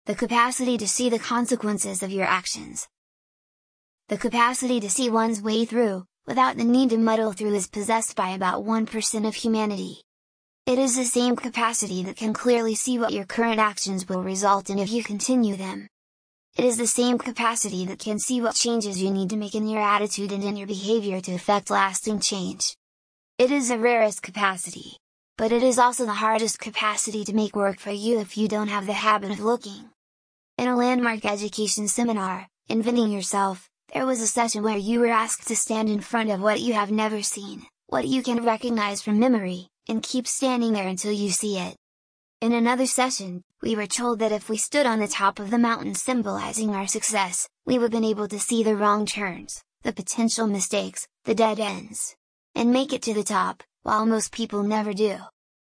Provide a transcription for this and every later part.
The capacity to see the consequences of your actions. The capacity to see one's way through, without the need to muddle through, is possessed by about 1% of humanity. It is the same capacity that can clearly see what your current actions will result in if you continue them. It is the same capacity that can see what changes you need to make in your attitude and in your behavior to effect lasting change. It is the rarest capacity, but it is also the hardest capacity to make work for you if you don't have the habit of looking. In a landmark education seminar, Inventing Yourself, there was a session where you were asked to stand in front of what you have never seen, what you can recognize from memory, and keep standing there until you see it. In another session, we were told that if we stood on the top of the mountain symbolizing our success, we would have been able to see the wrong turns, the potential mistakes, the dead ends, and make it to the top, while most people never do.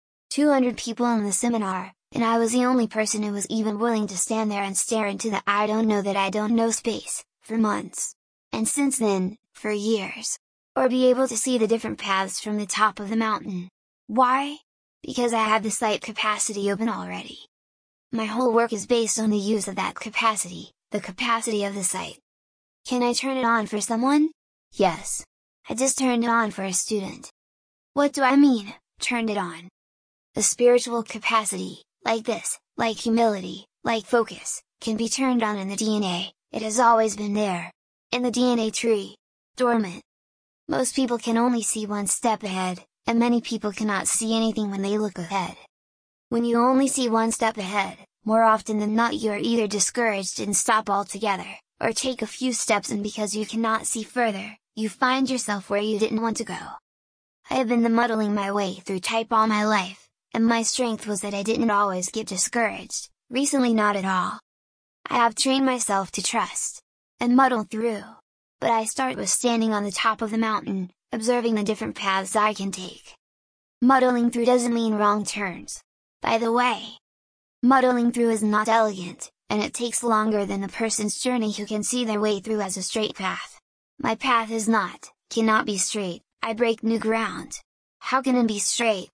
200 people in the seminar, and I was the only person who was even willing to stand there and stare into the "I don't know that I don't know" space, for months. And since then, for years. Or be able to see the different paths from the top of the mountain. Why? Because I have the sight capacity open already. My whole work is based on the use of that capacity, the capacity of the sight. Can I turn it on for someone? Yes. I just turned it on for a student. What do I mean, turned it on? The spiritual capacity, like this, like humility, like focus, can be turned on in the DNA, it has always been there. In the DNA tree. Dormant. Most people can only see one step ahead, and many people cannot see anything when they look ahead. When you only see one step ahead, more often than not you are either discouraged and stop altogether, or take a few steps and because you cannot see further, you find yourself where you didn't want to go. I have been the muddling my way through type all my life, and my strength was that I didn't always get discouraged, recently not at all. I have trained myself to trust, and muddle through. But I start with standing on the top of the mountain, observing the different paths I can take. Muddling through doesn't mean wrong turns. By the way, muddling through is not elegant, and it takes longer than the person's journey who can see their way through as a straight path. My path is not, cannot be straight, I break new ground. How can it be straight?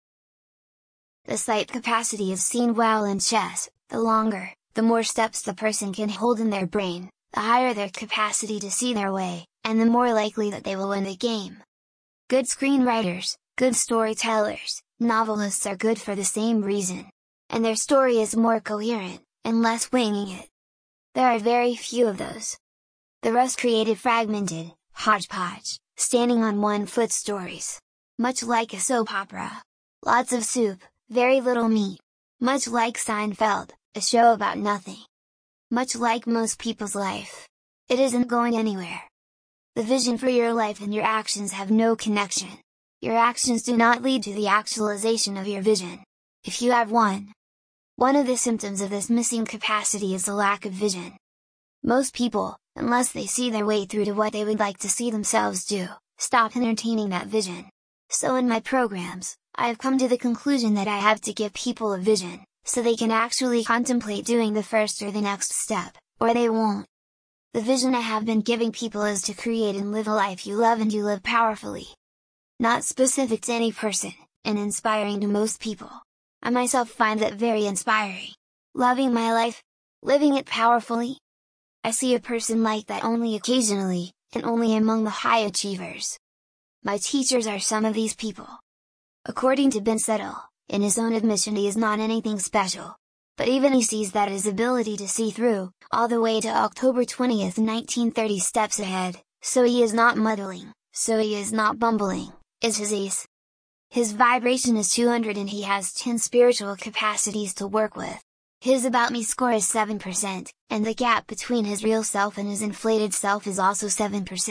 The sight capacity is seen well in chess. The longer, the more steps the person can hold in their brain, the higher their capacity to see their way, and the more likely that they will win the game. Good screenwriters, good storytellers, novelists are good for the same reason. And their story is more coherent, and less winging it. There are very few of those. The rest created fragmented, hodgepodge, standing on one foot stories. Much like a soap opera. Lots of soup, very little meat. Much like Seinfeld, a show about nothing. Much like most people's life. It isn't going anywhere. The vision for your life and your actions have no connection. Your actions do not lead to the actualization of your vision. If you have one. One of the symptoms of this missing capacity is the lack of vision. Most people, unless they see their way through to what they would like to see themselves do, stop entertaining that vision. So in my programs, I have come to the conclusion that I have to give people a vision, so they can actually contemplate doing the first or the next step, or they won't. The vision I have been giving people is to create and live a life you love and you live powerfully. Not specific to any person, and inspiring to most people. I myself find that very inspiring. Loving my life, living it powerfully. I see a person like that only occasionally, and only among the high achievers. My teachers are some of these people. According to Ben Settle, in his own admission he is not anything special. But even he sees that his ability to see through, all the way to October 20th 1930 steps ahead, so he is not muddling, so he is not bumbling, is his ace. His vibration is 200 and he has 10 spiritual capacities to work with. His About Me score is 7%, and the gap between his real self and his inflated self is also 7%.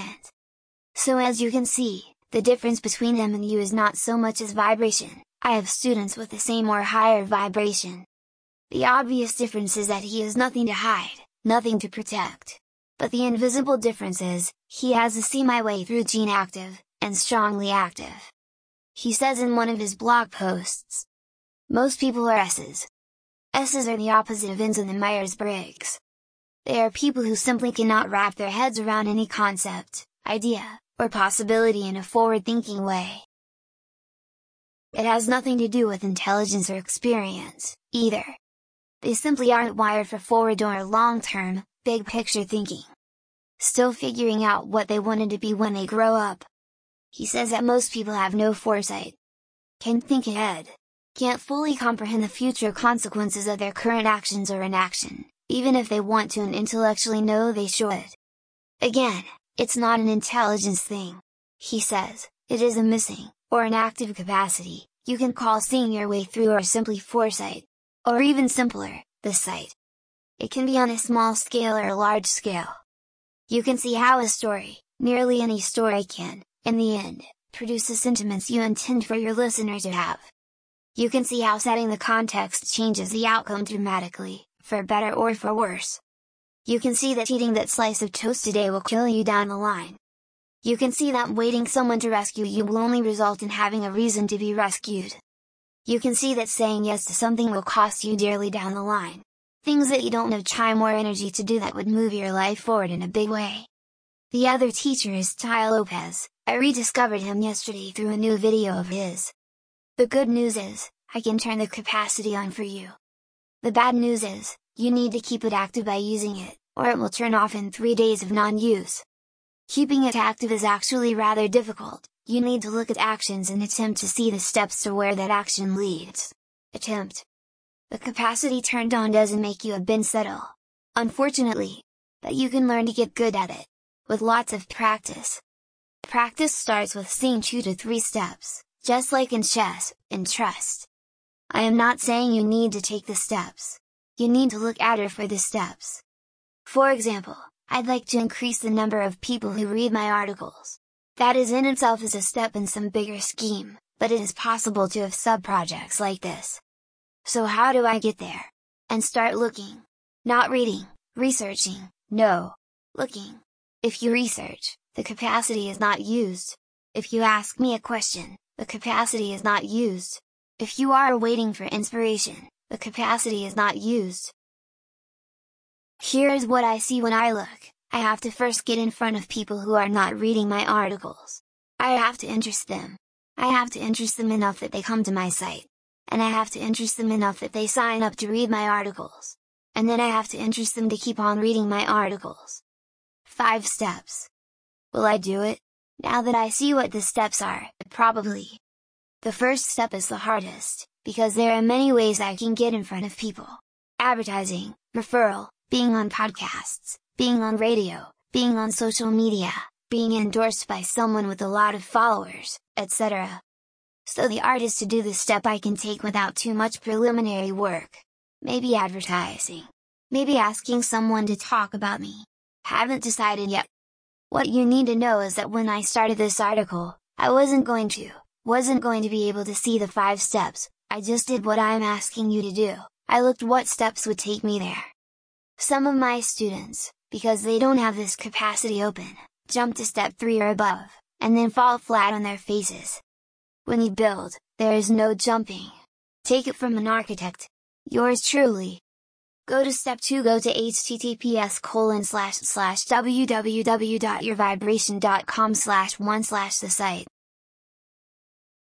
So as you can see, the difference between them and you is not so much as vibration. I have students with the same or higher vibration. The obvious difference is that he has nothing to hide, nothing to protect. But the invisible difference is, he has a see my way through gene active, and strongly active. He says in one of his blog posts, most people are S's. S's are the opposite of N's in the Myers-Briggs. They are people who simply cannot wrap their heads around any concept, idea, or possibility in a forward-thinking way. It has nothing to do with intelligence or experience, either. They simply aren't wired for forward or long-term, big picture thinking. Still figuring out what they wanted to be when they grow up. He says that most people have no foresight. Can't think ahead. Can't fully comprehend the future consequences of their current actions or inaction, even if they want to and intellectually know they should. Again, it's not an intelligence thing. He says, it is a missing, or an active capacity, you can call seeing your way through or simply foresight. Or even simpler, the sight. It can be on a small scale or a large scale. You can see how a story, nearly any story can, in the end, produce the sentiments you intend for your listener to have. You can see how setting the context changes the outcome dramatically, for better or for worse. You can see that eating that slice of toast today will kill you down the line. You can see that waiting someone to rescue you will only result in having a reason to be rescued. You can see that saying yes to something will cost you dearly down the line. Things that you don't have time or energy to do that would move your life forward in a big way. The other teacher is Tai Lopez. I rediscovered him yesterday through a new video of his. The good news is, I can turn the capacity on for you. The bad news is, you need to keep it active by using it, or it will turn off in 3 days of non-use. Keeping it active is actually rather difficult. You need to look at actions and attempt to see the steps to where that action leads. Attempt. The capacity turned on doesn't make you a bin settle. Unfortunately. But you can learn to get good at it. With lots of practice. Practice starts with seeing 2 to 3 steps, just like in chess, and trust. I am not saying you need to take the steps. You need to look at her for the steps. For example, I'd like to increase the number of people who read my articles. That is in itself is a step in some bigger scheme, but it is possible to have sub-projects like this. So how do I get there? And start looking. Not reading, researching, no. Looking. If you research, the capacity is not used. If you ask me a question, the capacity is not used. If you are waiting for inspiration, the capacity is not used. Here is what I see when I look. I have to first get in front of people who are not reading my articles. I have to interest them. I have to interest them enough that they come to my site. And I have to interest them enough that they sign up to read my articles. And then I have to interest them to keep on reading my articles. 5 steps. Will I do it? Now that I see what the steps are, probably. The first step is the hardest, because there are many ways I can get in front of people. Advertising, referral, being on podcasts, being on radio, being on social media, being endorsed by someone with a lot of followers, etc. So the art is to do the step I can take without too much preliminary work. Maybe advertising. Maybe asking someone to talk about me. Haven't decided yet. What you need to know is that when I started this article, I wasn't going to be able to see the 5 steps. I just did what I'm asking you to do. I looked what steps would take me there. Some of my students, because they don't have this capacity open, jump to step 3 or above, and then fall flat on their faces. When you build, there is no jumping. Take it from an architect. Yours truly. Go to step 2. Go to https://www.yourvibration.com/1/the site.